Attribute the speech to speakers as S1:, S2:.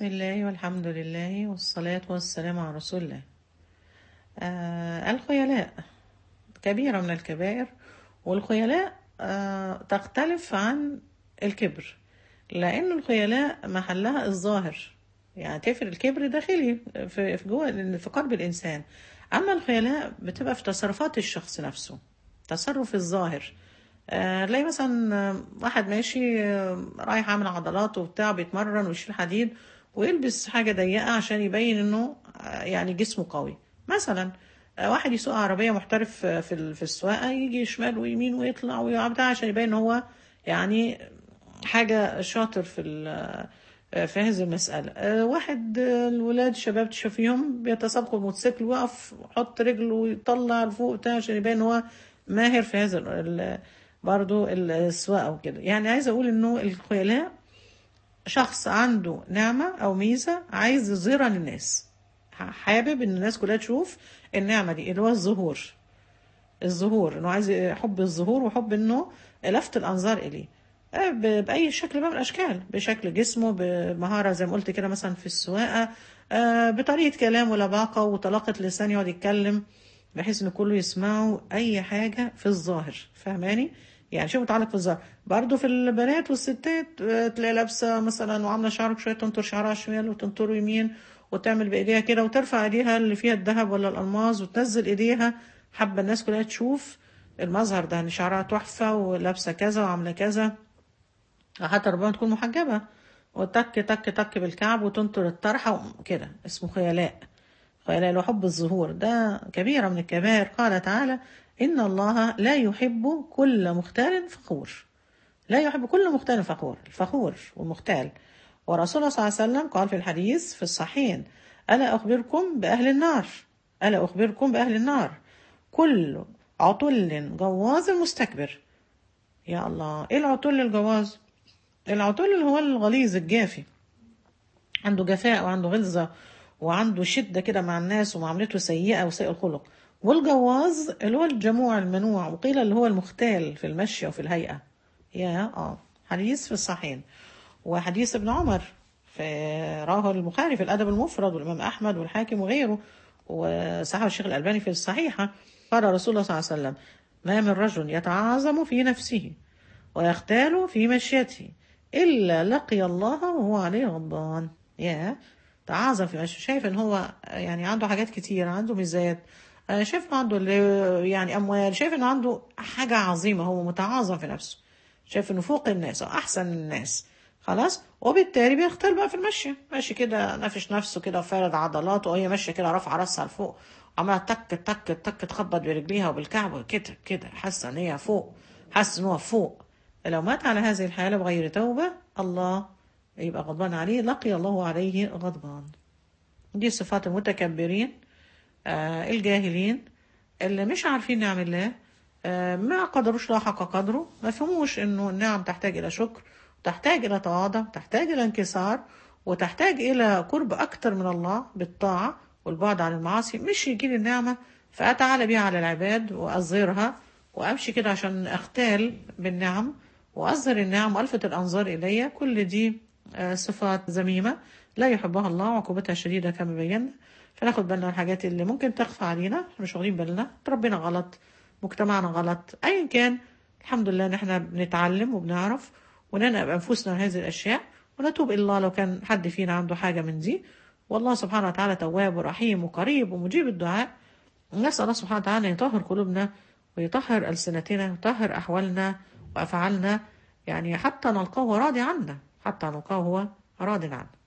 S1: بسم الله والحمد لله والصلاة والسلام على رسول الله. الخيلاء كبيرة من الكبائر، والخيلاء تختلف عن الكبر، لأن الخيلاء محلها الظاهر، يعني تفر الكبر داخلي في جوه في قلب الإنسان. أما الخيلاء بتبقى في تصرفات الشخص نفسه، تصرف الظاهر. تلاقي مثلا واحد ماشي رايح عامل عضلات وبتاع، بيتمرن ويشيل حديد ويلبس حاجة ضيقة عشان يبين انه يعني جسمه قوي مثلا. واحد يسوق عربية محترف في السواقة، يجي شمال ويمين ويطلع ويبتاع عشان يبين ان هو يعني حاجة شاطر في هذه المسألة. واحد الولاد شباب تشوفيهم بيتسابقوا الموتوسيكل، ويقف يحط رجله ويطلع لفوق بتاع عشان يبين ان هو ماهر في هذا برضو السواقة وكده. يعني عايزة أقول إنه الخيلاء شخص عنده نعمة أو ميزة عايز يظهرها للناس، حابب إن الناس كلها تشوف النعمة دي اللي هو الظهور، إنه عايز حب الظهور وحب إنه لفت الأنظار إليه بأي شكل بقى من الأشكال، بشكل جسمه، بمهارة زي ما قلت كده مثلا في السواقة، بطريقة كلام ولباقة وطلاقة لسان، يقعد يتكلم بحيث ان كله يسمعوا اي حاجة في الظاهر. فاهماني؟ يعني شو متعلق في الظاهر. برضو في البنات والستات تلاقي لابسة مثلا وعاملة شعرك شوية، تنطر شعرها شمال وتنطره يمين، وتعمل بايديها كده وترفع ايديها اللي فيها الذهب ولا الالماظ وتنزل ايديها، حابة الناس كلها تشوف المظهر ده، ان شعرها تحفة ولابسة كذا وعاملة كذا. حتى ربما تكون محجبة وتك تك تك بالكعب وتنطر الطرحة كده، اسمه خيلاء. خيلاء وحب الظهور ده كبيرة من الكبائر. قال تعالى: إن الله لا يحب كل مختال فخور. لا يحب كل مختال فخور، الفخور والمختال. ورسول الله صلى الله عليه وسلم قال في الحديث في الصحيحين: ألا أخبركم بأهل النار، ألا أخبركم بأهل النار، كل عطل جواز مستكبر. يا الله، إيه العطل الجواز؟ العطل اللي هو الغليظ الجافي، عنده جفاء وعنده غلظة وعنده شدة كده مع الناس ومعاملته سيئة وسيء الخلق. والجواز اللي هو الجموع المنوع، وقيل اللي هو المختال في المشي وفي الهيئة. حديث في الصحيحين. وحديث ابن عمر في رواه البخاري في الأدب المفرد، والإمام أحمد والحاكم وغيره، وصححه الشيخ الألباني في الصحيحة. قال رسول الله صلى الله عليه وسلم: ما من رجل يتعاظم في نفسه ويختال في مشيته إلا لقي الله وهو عليه غضبان. تعاظم في مشيته، شايف ان هو يعني عنده حاجات كتير، عنده ميزات، شايف انه عنده يعني اموال، شايف انه عنده حاجة عظيمة، هو متعاظم في نفسه، شايف انه فوق الناس او احسن من الناس. خلاص، وبالتالي بيختل بقى في المشي، ماشي كده نافش نفسه كده وفارد عضلاته، وهي ماشيه كده رافعه راسها لفوق، عماله تك تك تك تخبط برجليها وبالكعب كده كده، حاسه ان هي فوق، حاسس ان هو فوق. لو مات على هذه الحاله بغير توبه، الله يبقى غضبان عليه، لقي الله عليه غضبان. دي صفات المتكبرين، الجاهلين، اللي مش عارفين نعم الله، ما قدروش لا حق قدره، ما فهموش انه النعم تحتاج الى شكر، تحتاج الى تواضع، تحتاج الى انكسار، وتحتاج الى قرب اكتر من الله بالطاعة والبعد عن المعاصي. مش يجيلي النعمة فاتعالى بيها على العباد واظهرها وامشي كده عشان اختال بالنعم واظهر النعم والفت الانظار الي. كل دي صفات ذميمة لا يحبها الله، وعقوبتها شديدة كما بينا. فناخد بالنا من الحاجات اللي ممكن تخفى علينا، مش واخدين بالنا، ربنا غلط، مجتمعنا غلط، ايا كان. الحمد لله ان احنا بنتعلم وبنعرف وننقب انفسنا من هذه الاشياء، ونتوب الى الله لو كان حد فينا عنده حاجة من دي. والله سبحانه وتعالى تواب ورحيم وقريب ومجيب الدعاء. نسأل الله سبحانه وتعالى أن يطهر قلوبنا ويطهر ألسنتنا ويطهر أحوالنا وأفعالنا، يعني حتى نلقاه راضي عنا، حتى نلقاه هو راض عنا.